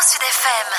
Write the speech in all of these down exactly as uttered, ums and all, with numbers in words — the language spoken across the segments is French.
Sud F M.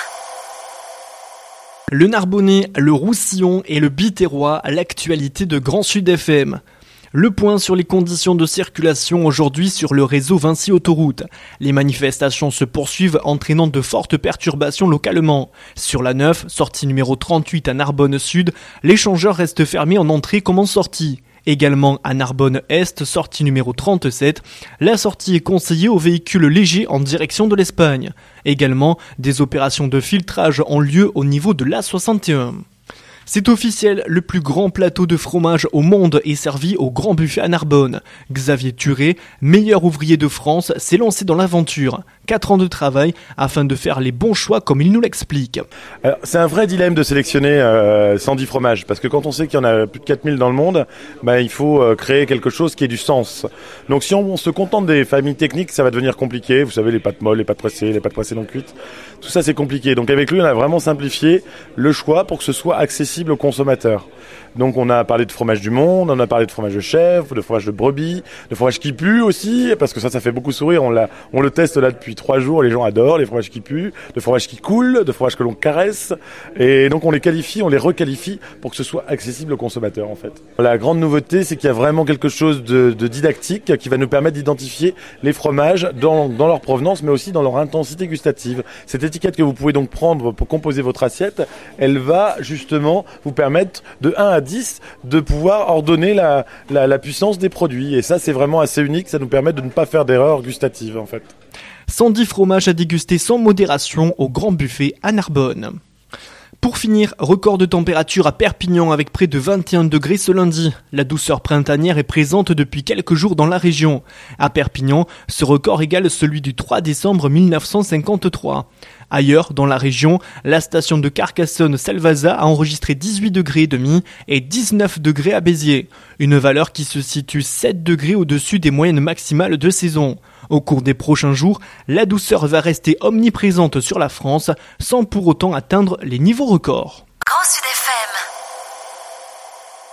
Le Narbonnais, le Roussillon et le Biterrois, l'actualité de Grand Sud F M. Le point sur les conditions de circulation aujourd'hui sur le réseau Vinci Autoroute. Les manifestations se poursuivent entraînant de fortes perturbations localement. Sur la neuf, sortie numéro trente-huit à Narbonne Sud, l'échangeur reste fermé en entrée comme en sortie. Également à Narbonne Est, sortie numéro trente-sept, la sortie est conseillée aux véhicules légers en direction de l'Espagne. Également, des opérations de filtrage ont lieu au niveau de l'A soixante et un. C'est officiel, le plus grand plateau de fromage au monde est servi au Grand Buffet à Narbonne. Xavier Thuré, meilleur ouvrier de France, s'est lancé dans l'aventure. Quatre ans de travail afin de faire les bons choix comme il nous l'explique. Alors, c'est un vrai dilemme de sélectionner euh, cent dix fromages, parce que quand on sait qu'il y en a plus de quatre mille dans le monde, bah, il faut euh, créer quelque chose qui ait du sens. Donc si on, on se contente des familles techniques, ça va devenir compliqué. Vous savez, les pâtes molles, les pâtes pressées, les pâtes pressées non cuites, tout ça c'est compliqué. Donc avec lui, on a vraiment simplifié le choix pour que ce soit accessible aux consommateurs. Donc on a parlé de fromage du monde, on a parlé de fromage de chèvre, de fromage de brebis, de fromage qui pue aussi, parce que ça, ça fait beaucoup sourire. On, l'a, on le teste là depuis trois jours, les gens adorent les fromages qui puent, de fromage qui coule, de fromage que l'on caresse. Et donc on les qualifie, on les requalifie pour que ce soit accessible aux consommateurs en fait. La grande nouveauté, c'est qu'il y a vraiment quelque chose de, de didactique qui va nous permettre d'identifier les fromages dans, dans leur provenance, mais aussi dans leur intensité gustative. Cette étiquette que vous pouvez donc prendre pour composer votre assiette, elle va justement vous permettre de un à dix de pouvoir ordonner la, la, la puissance des produits. Et ça, c'est vraiment assez unique. Ça nous permet de ne pas faire d'erreurs gustatives, en fait. cent dix fromages à déguster sans modération au Grand Buffet à Narbonne. Pour finir, record de température à Perpignan avec près de vingt et un degrés ce lundi. La douceur printanière est présente depuis quelques jours dans la région. À Perpignan, ce record égale celui du trois décembre mille neuf cent cinquante-trois. Ailleurs, dans la région, la station de Carcassonne-Salvasa a enregistré dix-huit degrés et demi et dix-neuf degrés à Béziers. Une valeur qui se situe sept degrés au-dessus des moyennes maximales de saison. Au cours des prochains jours, la douceur va rester omniprésente sur la France sans pour autant atteindre les niveaux records.